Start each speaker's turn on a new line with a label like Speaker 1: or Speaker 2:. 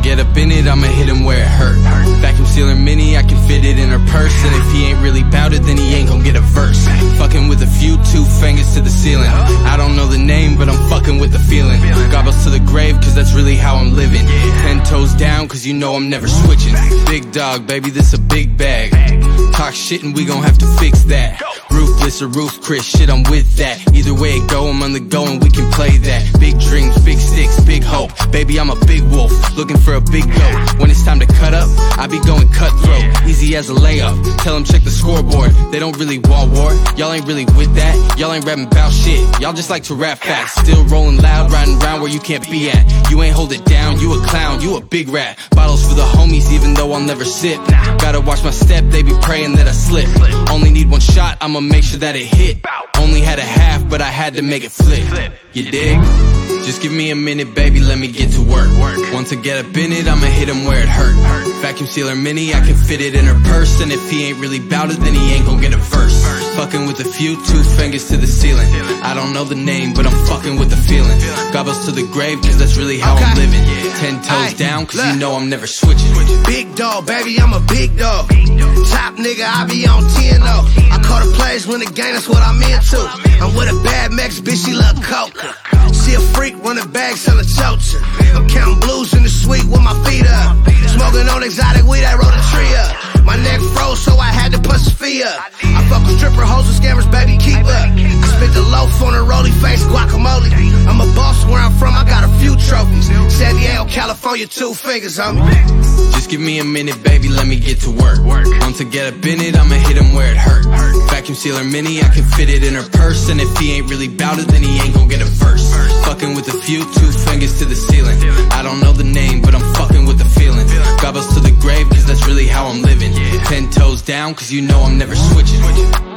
Speaker 1: get up in it, I'ma hit him where it hurt. Vacuum sealer mini, I can fit it in her purse. And if he ain't really bout it, then he ain't gon' get a verse. Fucking with a few, 2 fingers to the ceiling. I don't know the name, but I'm fucking with the feeling. Goggles to the grave, cause that's really how I'm living. 10 toes down, cause you know I'm never switching. Big dog, baby, this a big bag. Talk shit and we gon' have to fix that. Ruthless or Ruth Chris, shit, I'm with that. Either way it go, I'm on the go and we can play that. Big dreams, big sticks, big hope. Baby, I'm a big wolf, looking for a big goat. When it's time to cut up, I be going cutthroat. Easy as a layup, tell them check the scoreboard. They don't really want war, y'all ain't really with that. Y'all ain't rapping about shit, y'all just like to rap facts. Still rolling loud, riding around where you can't be at. You ain't hold it down, you a clown, you a big rat. Bottles for the homies even though I'll never sip. Gotta watch my step, they be praying that I slip. Only need one shot, I'ma make sure that it hit. Only had a half, but I had to make it flip. You dig? Just give me a minute, baby, let me get to work. Once I get up in it, I'ma hit him where it hurt. Vacuum sealer mini, I can fit it in her purse. And if he ain't really bout it, then he ain't gon' get a verse. Fucking with a few, 2 fingers to the ceiling. I don't know the name, but I'm fucking with the feeling. Goggles to the grave, cause that's really how I'm living. 10 toes down, cause you know I'm never switching.
Speaker 2: Big dog, baby, I'm a big dog. Top nigga, I be on 10-0. I call the plays when the game, that's what I'm into. I'm with a bad Mex, bitch, she love coke. She a freak, running bags, selling chocha. I'm counting blues in the suite with my feet up. Smoking on exotic weed, I rolled a tree up. My neck froze, so I had to push the fee up. I fuck with stripper hoes and scammers, baby, keep up. I spit the loaf on a rolly face, guacamole. I'm a boss where I'm from, I got a few trophies. San Diego, California, 2 fingers on me.
Speaker 1: Just give me a minute, baby, let me get to work. Once I get up in it, I'ma hit him where it hurt. Vacuum sealer mini, I can fit it in her purse. And if he ain't really bout it, then he ain't gon' get a verse. Fucking with a few, 2 fingers to the ceiling. I don't know the name, but I'm fucking with the feeling. Goggles to the grave, cause that's really how I'm living. 10 toes down, cause you know I'm never switching.